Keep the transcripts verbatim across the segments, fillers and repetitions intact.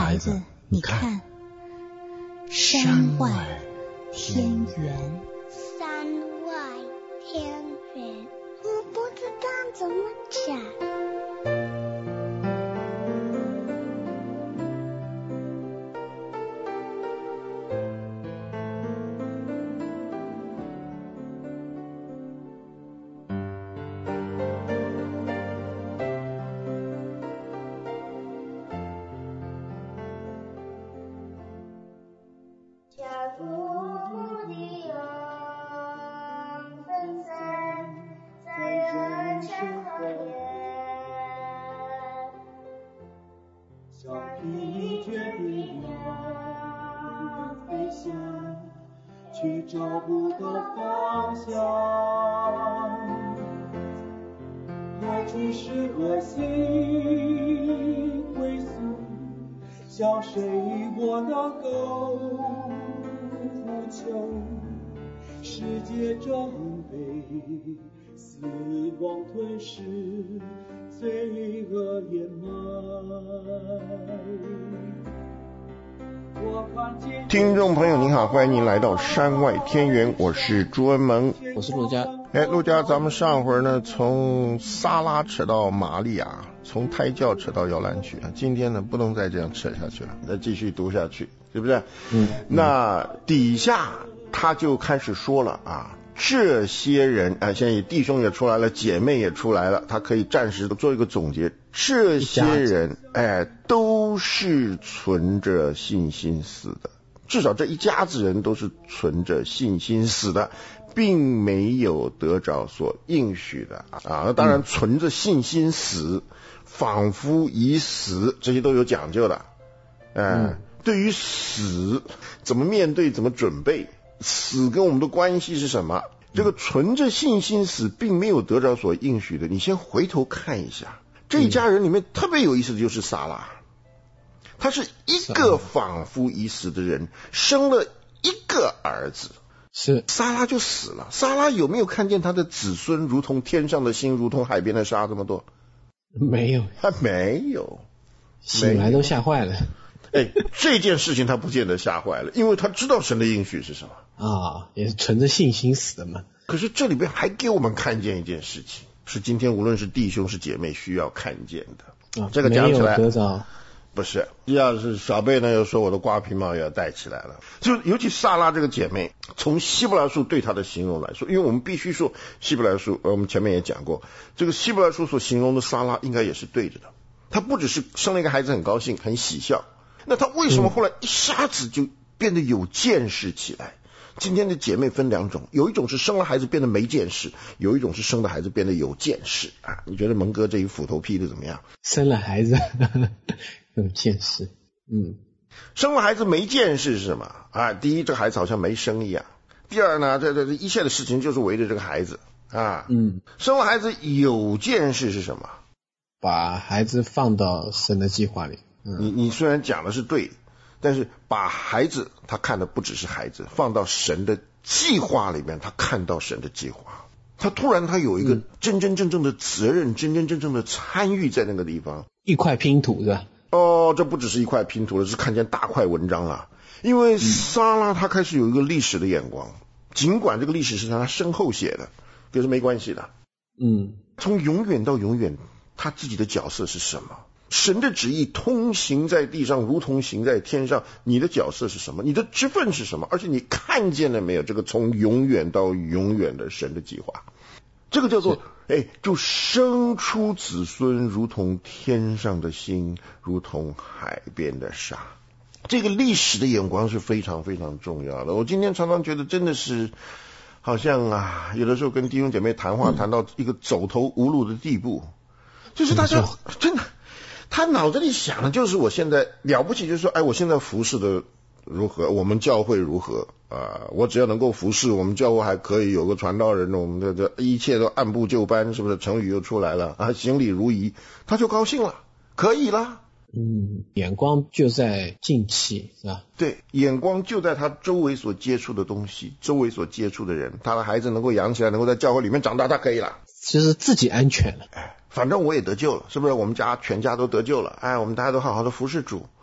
孩子，你看，山外天圆。 山外天圆，我不知道怎么讲。 去找不到方向，爱只是恶心归宿，向谁我能够呼求？世界正被死亡吞噬，罪恶掩埋。 听众朋友您好，欢迎您来到山外天圆，我是朱恩萌， 我是陆家。 哎，陆家，咱们上回呢从撒拉扯到玛利亚，从胎教扯到摇篮曲啊，今天呢不能再这样扯下去了，再继续读下去，对不对？嗯。那底下他就开始说了啊，这些人啊，现在弟兄也出来了，姐妹也出来了，他可以暂时做一个总结。这些人哎，都是存着信心死的，至少这一家子人都是存着信心死的，并没有得着所应许的啊。那当然存着信心死，仿佛已死，这些都有讲究的。哎、嗯，对于死怎么面对，怎么准备，死跟我们的关系是什么？这个存着信心死，并没有得着所应许的，你先回头看一下。这一家人里面特别有意思的就是撒拉，他是一个仿佛已死的人，生了一个儿子， 是撒拉就死了。撒拉有没有看见他的子孙如同天上的星，如同海边的沙这么多？ 没有， 他没有， 醒来都吓坏了。 哎，这件事情他不见得吓坏了，因为他知道神的应许是什么啊，也是存着信心死的嘛。 可是这里边还给我们看见一件事情，是今天无论是弟兄是姐妹需要看见的。啊、这个讲起来没有得着不是，要是小贝呢又说我的瓜皮帽也要戴起来了。就尤其撒拉这个姐妹，从希伯来书对她的形容来说，因为我们必须说希伯来书，呃，我们前面也讲过，这个希伯来书所形容的撒拉应该也是对着的。她不只是生了一个孩子很高兴很喜笑，那她为什么后来一下子就变得有见识起来？今天的姐妹分两种，有一种是生了孩子变得没见识，有一种是生了孩子变得有见识啊！你觉得蒙哥这一斧头劈的怎么样？ 生了孩子有见识，嗯， 生了孩子没见识是什么啊？第一，这个孩子好像没生一样；第二呢，这这这一切的事情就是围着这个孩子啊。嗯，生了孩子有见识是什么？ 把孩子放到神的计划里。 嗯、你你虽然讲的是对，但是把孩子他看的不只是孩子，放到神的计划里面，他看到神的计划，他突然他有一个真真正正的责任，嗯、真真正正的参与在那个地方。 一块拼图是吧？ 哦，这不只是一块拼图了，是看见大块文章啊！因为撒拉他开始有一个历史的眼光，尽管这个历史是他身后写的，可是没关系的。嗯，从永远到永远，他自己的角色是什么？神的旨意通行在地上，如同行在天上。你的角色是什么？你的职分是什么？而且你看见了没有？这个从永远到永远的神的计划，这个叫做哎，就生出子孙，如同天上的星，如同海边的沙。这个历史的眼光是非常非常重要的。我今天常常觉得真的是好像啊，有的时候跟弟兄姐妹谈话谈到一个走投无路的地步，就是大家真的。他脑子里想的就是我现在了不起，就是说，哎，我现在服侍的如何，我们教会如何啊、呃？我只要能够服侍，我们教会还可以有个传道人，我们的这一切都按部就班，是不是？成语又出来了啊，行礼如仪，他就高兴了，可以了。 嗯，眼光就在近期，是吧？ 对，眼光就在他周围所接触的东西，周围所接触的人，他的孩子能够养起来，能够在教会里面长大，他可以了。 就是自己安全了。 哎，反正我也得救了，是不是？我们家全家都得救了，哎，我们大家都好好的服侍主，他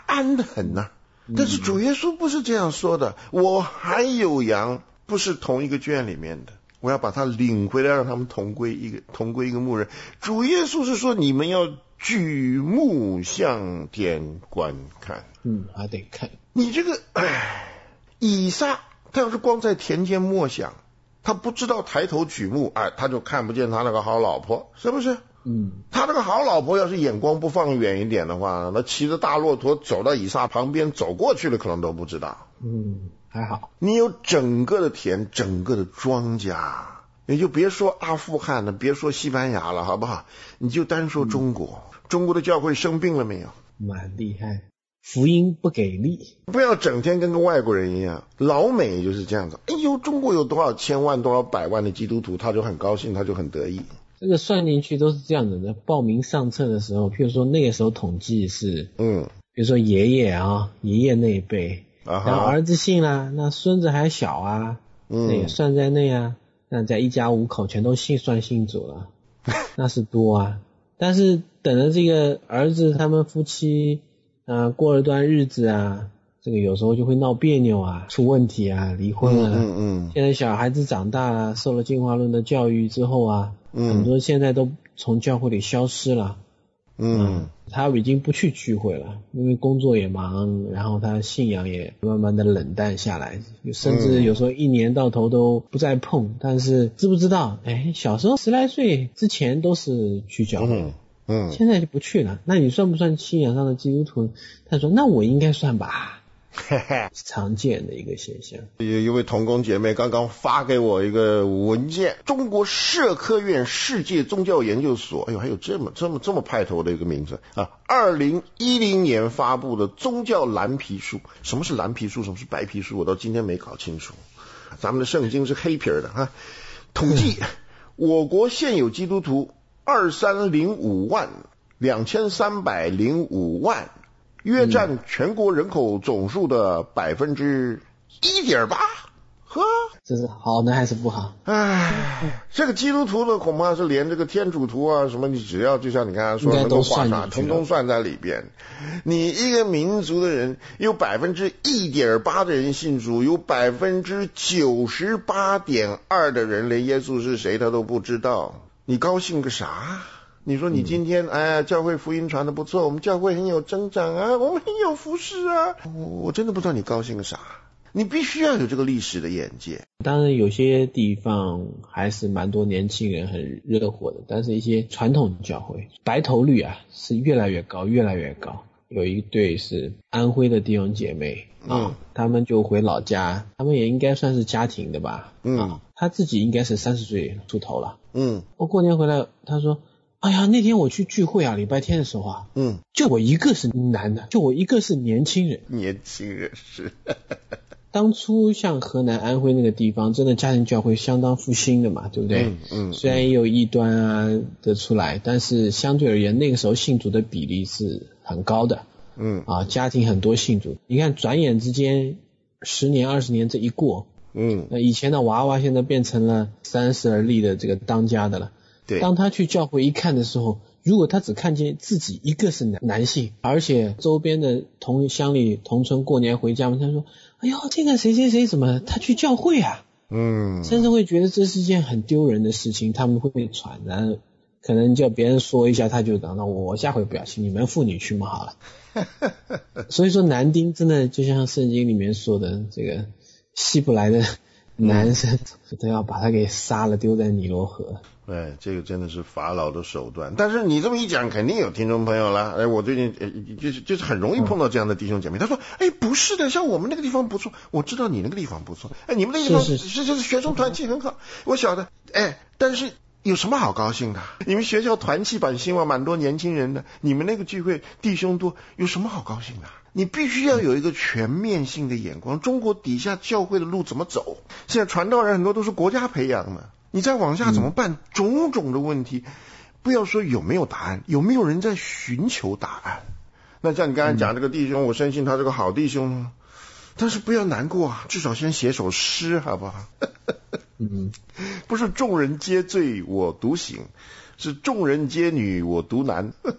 安得很呐、啊。但是主耶稣不是这样说的，我还有羊不是同一个圈里面的，我要把他领回来，让他们同归一个同归一个牧人。主耶稣是说你们要举目向天观看， 嗯，还得看你这个。唉，以撒他要是光在田间默想，他不知道抬头举目，哎，他就看不见他那个好老婆，是不是？ 嗯， 他那个好老婆要是眼光不放远一点的话，那骑着大骆驼走到以撒旁边走过去了，可能都不知道。 嗯，还好。 你有整个的田，整个的庄稼，也就别说阿富汗了，别说西班牙了，好不好？你就单说中国，嗯、中国的教会生病了没有？ 蛮厉害。福音不给力， 不要整天跟个外国人一样。老美就是这样子，哎呦，中国有多少千万多少百万的基督徒，他就很高兴，他就很得意。 这个算进去都是这样子的。报名上册的时候，譬如说那个时候统计是，嗯，比如说爷爷啊，爷爷那一辈，啊、然后儿子信啦，那孙子还小啊，嗯，那也算在内啊。那在一家五口全都信算信主了，那是多啊。但是等着这个儿子他们夫妻。呃，过了段日子啊，这个有时候就会闹别扭啊，出问题啊，离婚啊。嗯嗯。现在小孩子长大了，受了进化论的教育之后啊，嗯，很多现在都从教会里消失了。嗯, 嗯，他已经不去聚会了，因为工作也忙，然后他信仰也慢慢的冷淡下来，甚至有时候一年到头都不再碰。但是知不知道？哎，小时候十来岁之前都是去教会。嗯嗯，现在就不去了。那你算不算信仰上的基督徒？他说那我应该算吧。常见的一个现象。 有一位同工姐妹刚刚发给我一个文件，中国社科院世界宗教研究所，哎呦，还有这么这么这么派头的一个名字啊！二零一零年发布的宗教蓝皮书。什么是蓝皮书，什么是白皮书，我到今天没搞清楚。咱们的圣经是黑皮的啊。统计我国现有基督徒二三零五万两千三百零五万，约占全国人口总数的百分之一点八。呵， 这是好呢还是不好？ 唉，这个基督徒呢，恐怕是连这个天主徒啊什么，你只要就像你刚才说能够划上，统统算在里边。你一个民族的人，有百分之一点八的人信主，有百分之九十八点二的人连耶稣是谁他都不知道。你高兴个啥？你说你今天、嗯、哎，教会福音传得不错，我们教会很有增长啊，我们很有服事啊，我我真的不知道你高兴个啥。你必须要有这个历史的眼界。 当然有些地方还是蛮多年轻人很热火的，但是一些传统教会白头率啊是越来越高越来越高。有一对是安徽的弟兄姐妹啊、嗯，他们就回老家，他们也应该算是家庭的吧，嗯，啊、他自己应该是三十岁出头了，嗯，我过年回来他说，哎呀，那天我去聚会啊，礼拜天的时候啊，嗯，就我一个是男的，就我一个是年轻人， 年轻人是。 当初像河南安徽那个地方真的家庭教会相当复兴的嘛，对不对？嗯 嗯, 嗯虽然也有异端啊的出来，但是相对而言那个时候信主的比例是很高的。嗯啊，家庭很多信主，你看转眼之间十年二十年这一过，嗯，那以前的娃娃现在变成了三十而立的这个当家的了。对，当他去教会一看的时候，如果他只看见自己一个是男男性，而且周边的同乡里同村过年回家，他说哎呦，这个谁谁谁怎么他去教会啊？嗯，甚至会觉得这是件很丢人的事情，他们会传，然后可能叫别人说一下，他就讲那我下回不要去，你们妇女去嘛好了。所以说男丁真的就像圣经里面说的，这个希伯来的男生、嗯、都要把他给杀了，丢在尼罗河。 哎，这个真的是法老的手段。但是你这么一讲，肯定有听众朋友了。哎，我最近、呃、就是就是很容易碰到这样的弟兄姐妹，他说，哎，不是的，像我们那个地方不错，我知道你那个地方不错，哎，你们那个地方是是是学生团契很好，我晓得，哎，但是有什么好高兴的？你们学校团契版兴旺，蛮多年轻人的，你们那个聚会弟兄多，有什么好高兴的？你必须要有一个全面性的眼光。中国底下教会的路怎么走？现在传道人很多都是国家培养的。你再往下怎么办？嗯、种种的问题，不要说有没有答案，有没有人在寻求答案？那像你刚才讲这个弟兄，嗯、我深信他是个好弟兄啊，但是不要难过啊，至少先写首诗好不好？嗯，不是众人皆醉我独醒，是众人皆女我独男。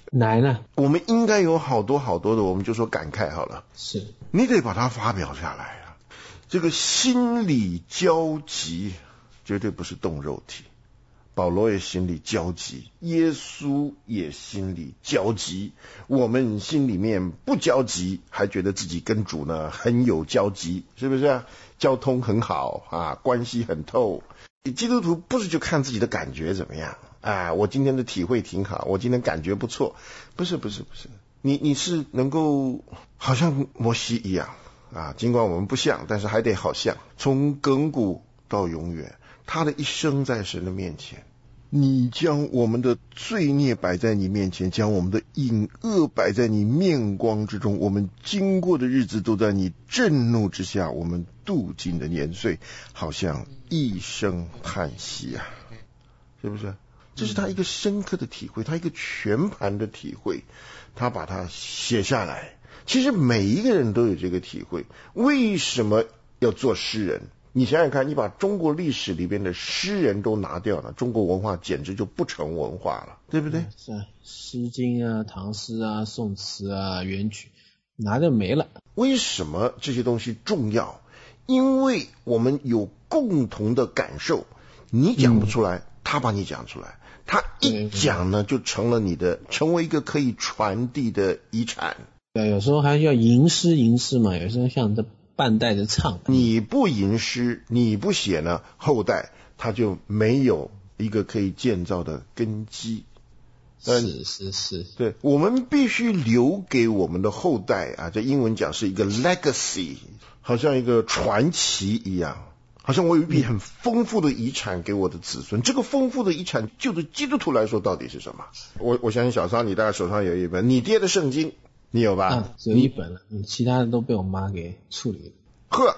难啊。 我们应该有好多好多的，我们就说感慨好了。 是， 你得把它发表下来啊。这个心理交集绝对不是动肉体，保罗也心里焦急，耶稣也心里焦急。我们心里面不焦急，还觉得自己跟主呢很有交集，是不是啊？交通很好啊，关系很透。基督徒不是就看自己的感觉怎么样啊？我今天的体会挺好，我今天感觉不错，不是不是不是，你你是能够好像摩西一样啊，尽管我们不像，但是还得好像，从亘古到永远，他的一生在神的面前。你将我们的罪孽摆在你面前，将我们的隐恶摆在你面光之中，我们经过的日子都在你震怒之下，我们度尽的年岁好像一声叹息啊，是不是？这是他一个深刻的体会，他一个全盘的体会，他把它写下来。其实每一个人都有这个体会，为什么要做诗人？你想想看，你把中国历史里边的诗人都拿掉了，中国文化简直就不成文化了，对不对？ 是啊，诗经啊、唐诗啊、宋词啊、元曲拿掉没了。 为什么这些东西重要？因为我们有共同的感受，你讲不出来，嗯、他把你讲出来，他一讲呢，就成了你的，成为一个可以传递的遗产。 对，有时候还要吟诗吟诗嘛，有时候像这半代的唱， 你不吟诗，你不写呢，后代他就没有一个可以建造的根基。 是是是， 对，我们必须留给我们的后代啊，这英文讲是一个 legacy， 好像一个传奇一样，好像我有一笔很丰富的遗产给我的子孙。这个丰富的遗产，就对基督徒来说到底是什么？我我相信小桑你大概手上有一本你爹的圣经。你有吧？ 啊，只有一本了，嗯，其他的都被我妈给处理了。 呵，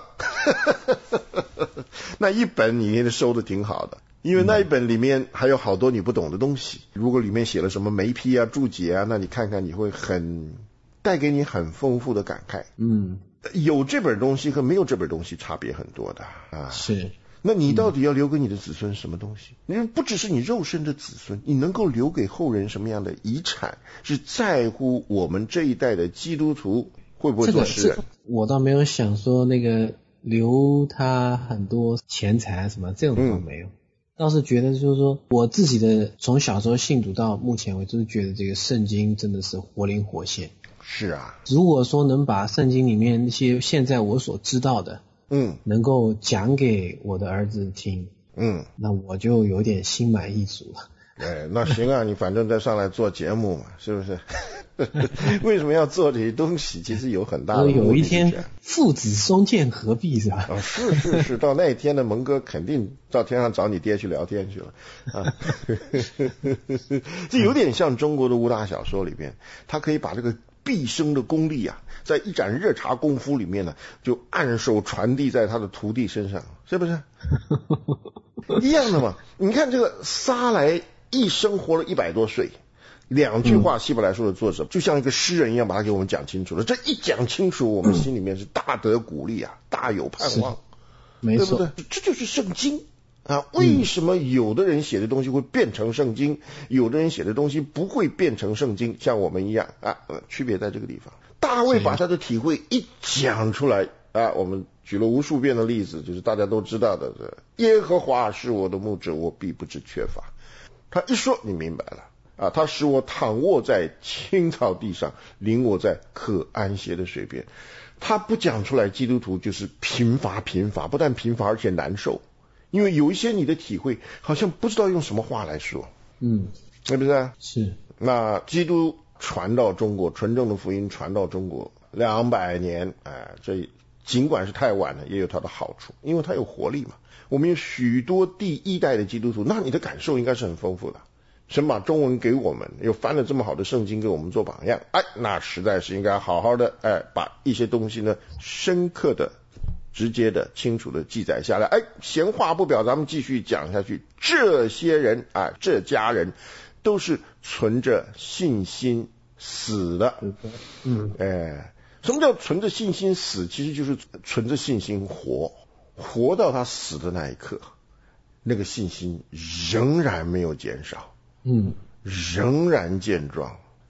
那一本你也收的挺好的，因为那一本里面还有好多你不懂的东西。如果里面写了什么眉批啊、注解啊，那你看看你会很带给你很丰富的感慨。嗯，有这本东西和没有这本东西差别很多的啊。 是。 那你到底要留给你的子孙什么东西？因为不只是你肉身的子孙，你能够留给后人什么样的遗产，是在乎我们这一代的基督徒会不会做诗人。 这个、我倒没有想说那个留他很多钱财什么，这种倒没有。嗯、倒是觉得就是说，我自己的从小时候信主到目前为止，觉得这个圣经真的是活灵活现。 是啊， 如果说能把圣经里面那些现在我所知道的，嗯，能够讲给我的儿子听，嗯，那我就有点心满意足了。 哎，那行啊，你反正再上来做节目嘛，是不是？为什么要做这些东西？其实有很大的目的。 有一天父子双剑合璧是吧？ 啊，是是是，到那一天呢，蒙哥肯定到天上找你爹去聊天去了啊。这有点像中国的武打小说里边，他可以把这个毕生的功力啊，在一盏热茶功夫里面呢，就按手传递在他的徒弟身上，是不是？一样的嘛。你看这个撒来一生活了一百多岁，两句话希伯来书的作者、嗯、就像一个诗人一样把它给我们讲清楚了。这一讲清楚，我们心里面是大得鼓励啊，大有盼望， 没错， 对不对？这就是圣经啊。为什么有的人写的东西会变成圣经、嗯、有的人写的东西不会变成圣经，像我们一样啊？区别在这个地方。大卫把他的体会一讲出来啊，我们举了无数遍的例子，就是大家都知道的，耶和华是我的牧者，我必不致缺乏。他一说你明白了啊，他使我躺卧在青草地上，领我在可安歇的水边。他不讲出来，基督徒就是贫乏贫乏，不但贫乏而且难受，因为有一些你的体会好像不知道用什么话来说，嗯，是不是？ 是。 那基督传到中国，纯正的福音传到中国两百年，哎、呃，这尽管是太晚了，也有它的好处，因为它有活力嘛。我们有许多第一代的基督徒，那你的感受应该是很丰富的。神把中文给我们，又翻了这么好的圣经给我们做榜样，哎，那实在是应该好好的，哎，把一些东西呢，深刻的、直接的、清楚的记载下来。哎，闲话不表，咱们继续讲下去。这些人啊，这家人都是存着信心死的。嗯，哎，什么叫存着信心死？其实就是存着信心活，活到他死的那一刻，那个信心仍然没有减少。嗯，仍然健壮，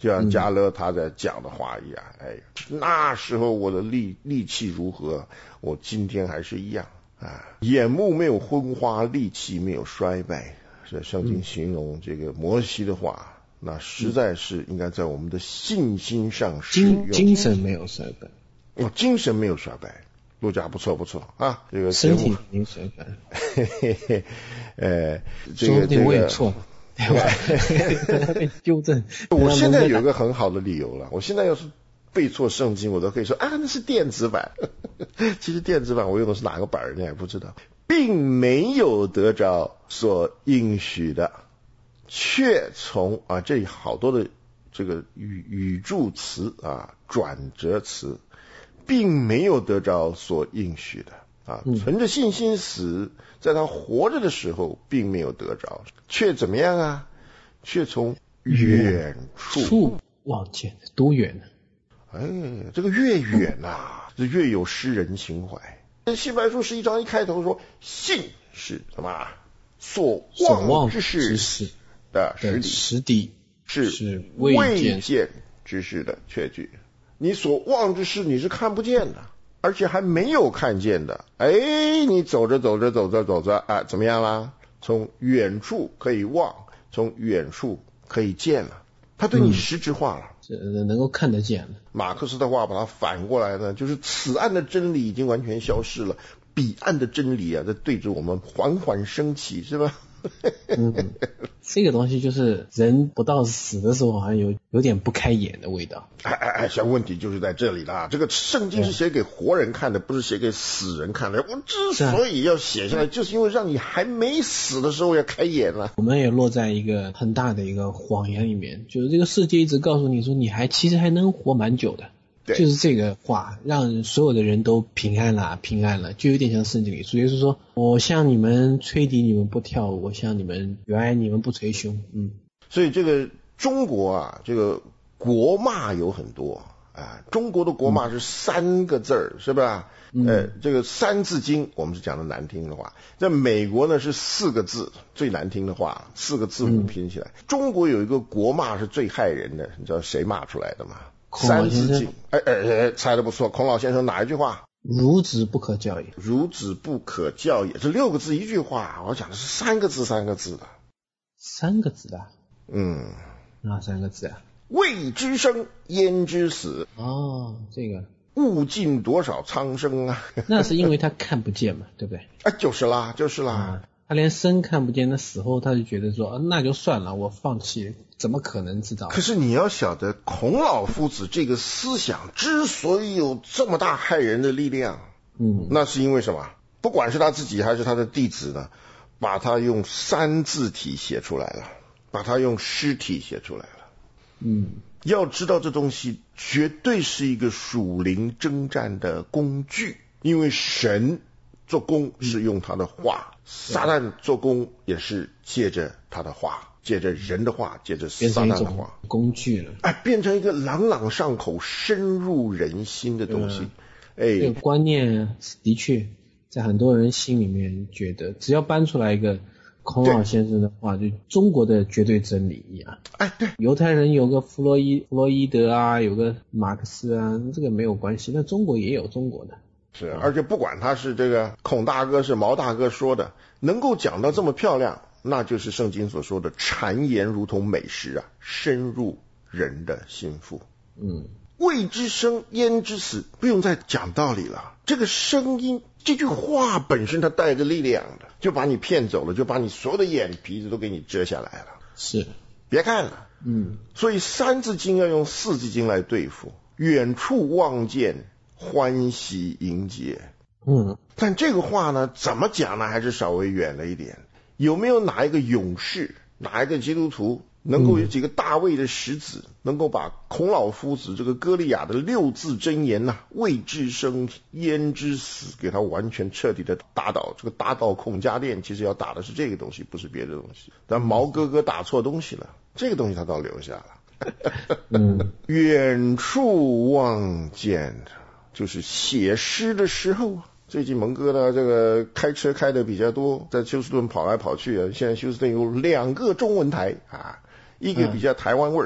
就像加勒他在讲的话一样，哎，那时候我的力力气如何，我今天还是一样啊，眼目没有昏花，力气没有衰败。是圣经形容这个摩西的话，那实在是应该在我们的信心上使用。 精精神没有衰败， 哦，精神没有衰败。陆家不错不错啊，这个身体没有衰败。 嘿嘿嘿，呃，这个这个我也错了。对吧？纠正。 我现在有一个很好的理由了，我现在要是背错圣经，我都可以说啊，那是电子版。其实电子版我用的是哪个版，人家也不知道，并没有得着所应许的，却从啊这里好多的这个语语助词啊转折词，并没有得着所应许的。啊，存着信心死，在他活着的时候并没有得着，却怎么样啊？却从远处望见，多远呢？ 哎，这个越远啊，就越有诗人情怀。希伯来书十一章一开头说，信是什么？所望之事的实底， 实底是未见之事的确据。你所望之事，你是看不见的。而且还没有看见的，哎，你走着走着走着走着啊，怎么样啦？从远处可以望，从远处可以见了，他对你实质化了， 嗯、能够看得见了。 马克思的话把它反过来呢，就是此岸的真理已经完全消失了，彼岸的真理啊，在对着我们缓缓升起，是吧？ 嗯，这个东西就是人不到死的时候，好像有有点不开眼的味道。 哎哎哎，像问题就是在这里啦。这个圣经是写给活人看的，不是写给死人看的。我之所以要写下来，就是因为让你还没死的时候要开眼了。 我们也落在一个很大的一个谎言里面，就是这个世界一直告诉你说，你还其实还能活蛮久的。就是这个话让所有的人都平安了平安了，就有点像圣经里主耶稣说，我向你们吹笛你们不跳舞，我向你们原来你们不捶胸。嗯， 所以这个中国啊，这个国骂有很多啊，中国的国骂是三个字儿、嗯、是吧？嗯、呃，这个三字经我们是讲的难听的话，在美国呢是四个字，最难听的话四个字母拼起来、嗯、中国有一个国骂是最害人的，你知道谁骂出来的吗？三字经，哎哎哎，猜得不错。孔老先生哪一句话？ 孺子不可教也。 孺子不可教也，这六个字一句话，我讲的是三个字三个字的。 三个字的？ 嗯， 哪三个字啊？ 未知生，焉知死？ 哦，这个。 物尽多少苍生啊！ 那是因为他看不见嘛，对不对？ 啊，就是啦，就是啦。 啊、他连生看不见，那死后他就觉得说，啊、那就算了，我放弃。怎么可能知道？ 可是你要晓得，孔老夫子这个思想之所以有这么大害人的力量，嗯，那是因为什么？不管是他自己还是他的弟子呢，把他用三字体写出来了，把他用诗体写出来了。嗯，要知道这东西绝对是一个属灵征战的工具，因为神做工是用他的话，撒旦做工也是借着他的话。借着人的话，借着撒旦的话， 工具了， 哎，变成一个朗朗上口、深入人心的东西。哎， 这个观念的确在很多人心里面觉得，只要搬出来一个孔老先生的话，就中国的绝对真理一样。 哎，对， 犹太人有个弗洛伊弗洛伊德啊，有个马克思啊，这个没有关系。那中国也有中国的。 是，而且不管他是这个孔大哥是毛大哥说的，能够讲到这么漂亮。那就是圣经所说的谗言如同美食啊，深入人的心腹。嗯，未知生焉知死，不用再讲道理了。这个声音，这句话本身它带着力量的，就把你骗走了，就把你所有的眼皮子都给你遮下来了。 是， 别看了。嗯，所以三字经要用四字经来对付。远处望见，欢喜迎接。嗯，但这个话呢，怎么讲呢？还是稍微远了一点。有没有哪一个勇士，哪一个基督徒能够有几个大卫的石子、嗯、能够把孔老夫子这个歌利亚的六字真言呐、啊，未知生焉知死，给他完全彻底的打倒？这个打倒孔家店其实要打的是这个东西，不是别的东西。但毛哥哥打错东西了，这个东西他倒留下了。嗯，远处望见，就是写诗的时候啊。最近蒙哥呢，这个开车开的比较多，在休斯顿跑来跑去啊。现在休斯顿有两个中文台啊，一个比较台湾味儿，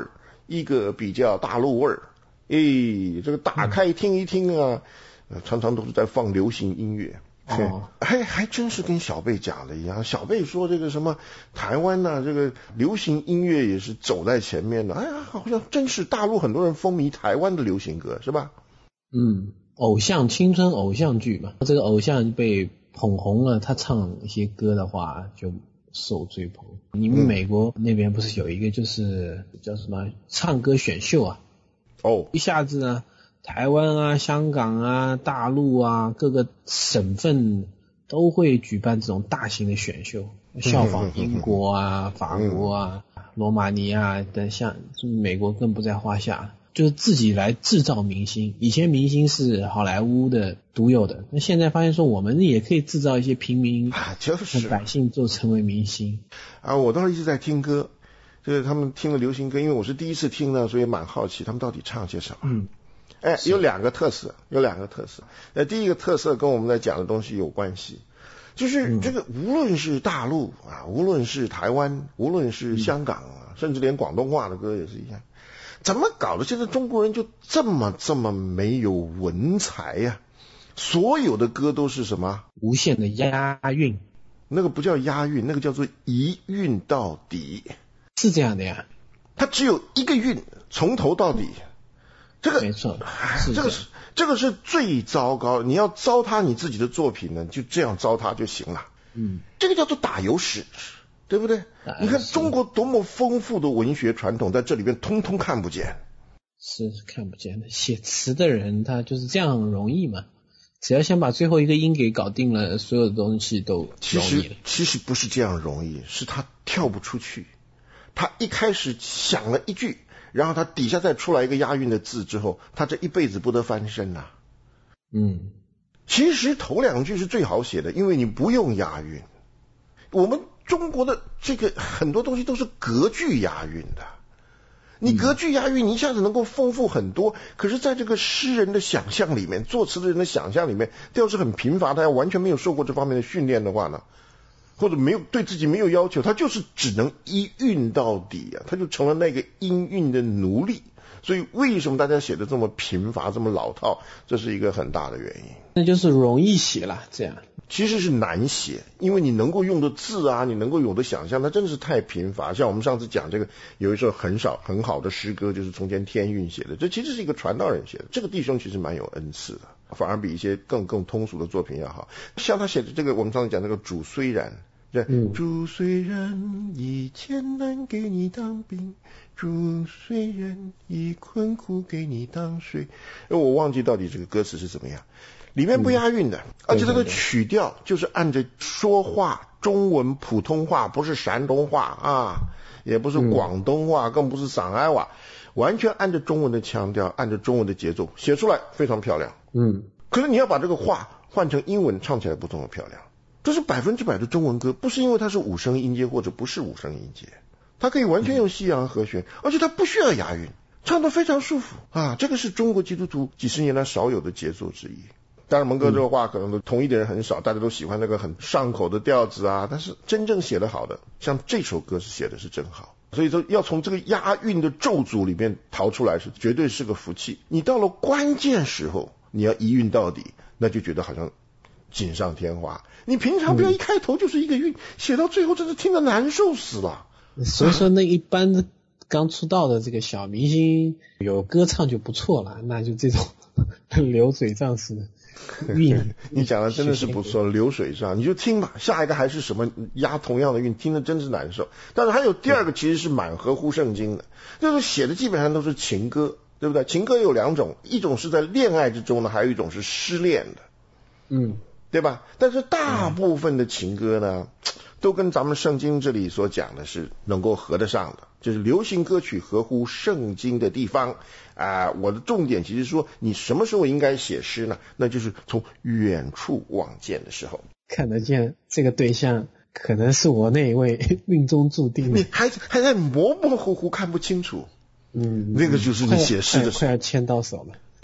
一个比较大陆味儿。诶，这个打开听一听啊，嗯、常常都是在放流行音乐。哦，还还真是跟小贝讲的一样。小贝说这个什么台湾呐、啊，这个流行音乐也是走在前面的。哎呀，好像真是大陆很多人风靡台湾的流行歌，是吧？ 嗯，偶像青春偶像剧嘛，这个偶像被捧红了，他唱一些歌的话就受追捧。你们美国那边不是有一个就是叫什么唱歌选秀啊？哦，一下子呢。台湾啊、香港啊、大陆啊，各个省份都会举办这种大型的选秀，效仿英国啊、法国啊、罗马尼亚等，像美国更不在话下，就是自己来制造明星。以前明星是好莱坞的独有的，那现在发现说我们也可以制造一些平民啊，就是百姓做成为明星啊。我当时一直在听歌，就是他们听了流行歌，因为我是第一次听呢，所以蛮好奇他们到底唱些什么。嗯。哎，有两个特色，有两个特色。呃，第一个特色跟我们在讲的东西有关系，就是这个无论是大陆啊，无论是台湾，无论是香港啊，甚至连广东话的歌也是一样。怎么搞的？现在中国人就这么这么没有文采呀、啊？所有的歌都是什么？ 无限的押韵。 那个不叫押韵，那个叫做一韵到底。 是这样的呀。 它只有一个韵，从头到底。这个没错， 这个是这个是最糟糕。你要糟蹋你自己的作品呢，就这样糟蹋就行了。嗯，这个叫做打油诗，对不对？你看中国多么丰富的文学传统，在这里边通通看不见。 是看不见的。写词的人他就是这样容易嘛，只要先把最后一个音给搞定了，所有的东西都容易了。 其实其实不是这样容易，是他跳不出去。他一开始想了一句。然后他底下再出来一个押韵的字之后，他这一辈子不得翻身呐、啊。嗯，其实头两句是最好写的，因为你不用押韵。我们中国的这个很多东西都是隔句押韵的，你隔句押韵，你一下子能够丰富很多。可是在这个诗人的想象里面，作词的人的想象里面，要是很贫乏，他要完全没有受过这方面的训练的话呢？或者没有对自己没有要求，他就是只能一韵到底啊，他就成了那个音韵的奴隶。所以为什么大家写的这么贫乏这么老套，这是一个很大的原因。 那就是容易写了，这样其实是难写，因为你能够用的字啊，你能够有的想象，那真的是太贫乏。像我们上次讲这个有一首很少很好的诗歌，就是从前天韵写的，这其实是一个传道人写的。这个弟兄其实蛮有恩赐的，反而比一些更更通俗的作品要好。像他写的这个，我们上次讲那个主虽然，嗯，主虽然以艰难给你当兵，主虽然以困苦给你当水，我忘记到底这个歌词是怎么样。里面不押韵的、嗯、而且它的曲调就是按着说话中文普通话，不是山东话啊，也不是广东话、嗯、更不是上海话，完全按着中文的腔调，按着中文的节奏写出来，非常漂亮。嗯，可是你要把这个话换成英文唱起来不这么漂亮。这是百分之百的中文歌，不是因为它是五声音阶或者不是五声音阶，它可以完全用西洋和弦、嗯、而且它不需要押韵，唱得非常舒服啊！这个是中国基督徒几十年来少有的杰作之一。当然蒙哥这个话可能同意的人很少，大家都喜欢那个很上口的调子啊，但是真正写得好的，像这首歌是写的是真好。所以说要从这个押韵的咒诅里面逃出来，是绝对是个福气。你到了关键时候你要一韵到底，那就觉得好像锦上添花。你平常不要一开头就是一个韵、嗯、写到最后真是听得难受死了。 所以说那一般的刚出道的这个小明星有歌唱就不错了，那就这种流水账式的韵你讲的真的是不错，流水账你就听吧，下一个还是什么押同样的韵，听得真是难受。但是还有第二个其实是蛮合乎圣经的，就是写的基本上都是情歌，对不对？情歌有两种，一种是在恋爱之中呢，还有一种是失恋的，嗯，对吧？但是大部分的情歌呢、嗯、都跟咱们圣经这里所讲的是能够合得上的，就是流行歌曲合乎圣经的地方啊、呃。我的重点其实说你什么时候应该写诗呢？那就是从远处望见的时候， 看得见这个对象可能是我那一位命中注定的， 你还还在模模糊糊看不清楚，嗯，那个就是你写诗的时候快要牵到手了。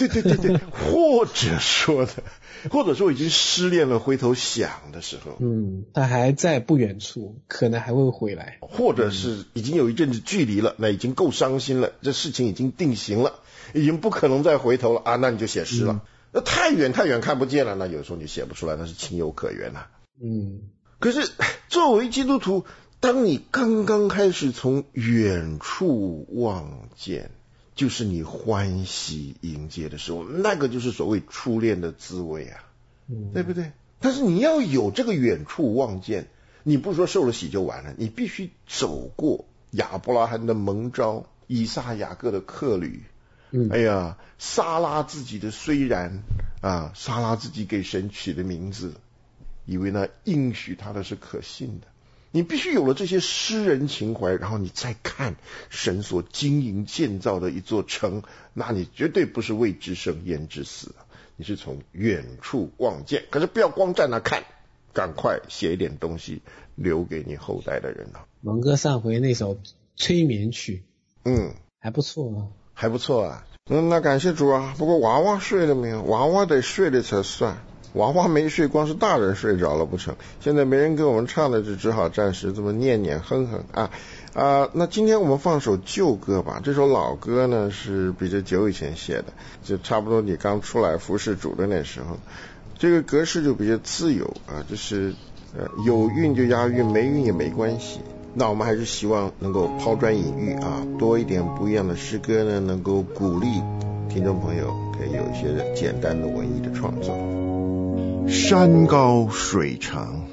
对对对对，或者说的，或者说已经失恋了，回头想的时候， 嗯，他还在不远处，可能还会回来， 或者是已经有一阵子距离了，那已经够伤心了，这事情已经定型了，已经不可能再回头了啊，那你就写诗了。嗯，那太远太远看不见了，那有时候你写不出来，那是情有可原啊。嗯，可是作为基督徒，当你刚刚开始从远处望见，就是你欢喜迎接的时候，那个就是所谓初恋的滋味啊，嗯，对不对？但是你要有这个远处望见，你不是说受了洗就完了，你必须走过亚伯拉罕的蒙召，以撒雅各的客旅。嗯，哎呀，撒拉自己的虽然啊，撒拉自己给神取的名字，以为呢应许他的是可信的。你必须有了这些诗人情怀，然后你再看神所经营建造的一座城，那你绝对不是未知生焉知死，你是从远处望见。可是不要光在那看，赶快写一点东西留给你后代的人啊。 蒙哥上回那首催眠曲， 嗯， 还不错啊， 还不错啊。嗯，那感谢主啊。不过娃娃睡了没有？娃娃得睡了才算。娃娃没睡，光是大人睡着了不成。现在没人给我们唱的，就只好暂时这么念念哼哼啊啊！那今天我们放首旧歌吧。这首老歌呢是比较久以前写的，就差不多你刚出来服侍主的那时候。这个格式就比较自由啊，就是呃有韵就押韵，没韵也没关系。那我们还是希望能够抛砖引玉啊，多一点不一样的诗歌呢，能够鼓励听众朋友可以有一些简单的文艺的创作。山高水长，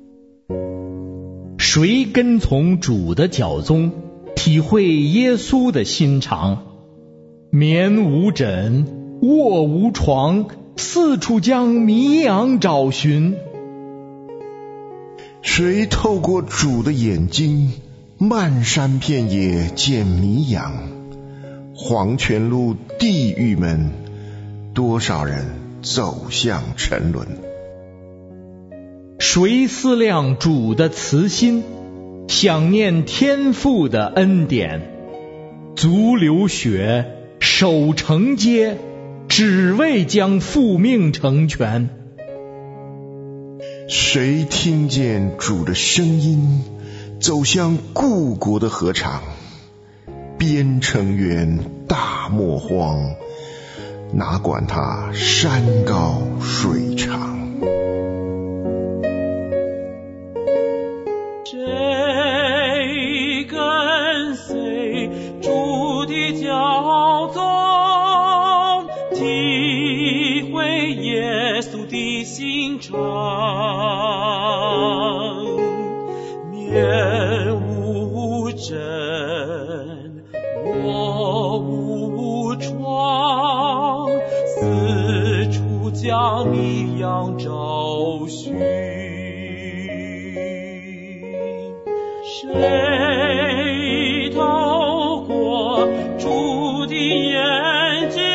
谁跟从主的脚踪，体会耶稣的心肠？眠无枕，卧无床，四处将迷羊找寻。 谁透过主的眼睛，漫山遍野见迷羊？黄泉路地狱门，多少人走向沉沦。 谁思量主的慈心，想念天父的恩典？足流血，手承接，只为将父命成全。 谁听见主的声音，走向故国的禾场？边城原，大漠荒，哪管它山高水长。 谁跟随主的脚踪，体会耶稣的心肠？面无枕，卧无床，四处将迷羊找寻。谁透过主的眼睛，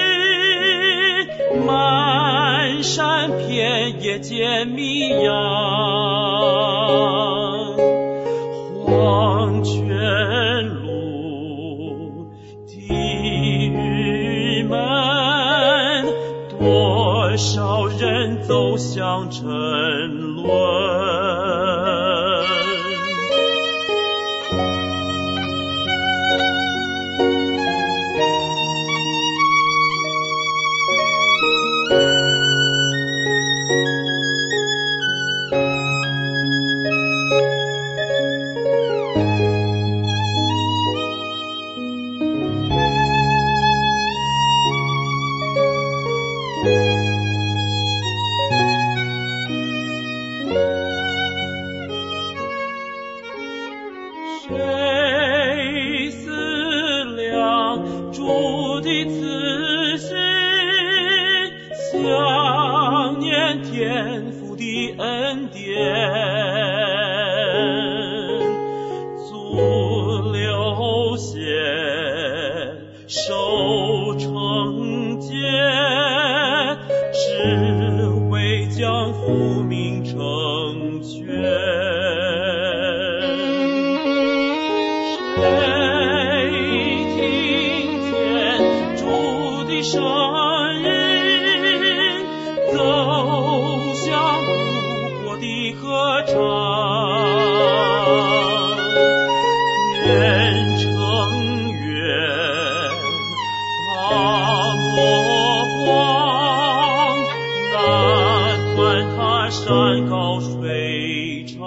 漫山遍野见迷羊？黄泉路，地狱门，多少人走向沉沦。谁思量主的慈心，想念天父的恩典？足流血，手承接，只为将父命成全。谁听见主的声音， 那山高水长。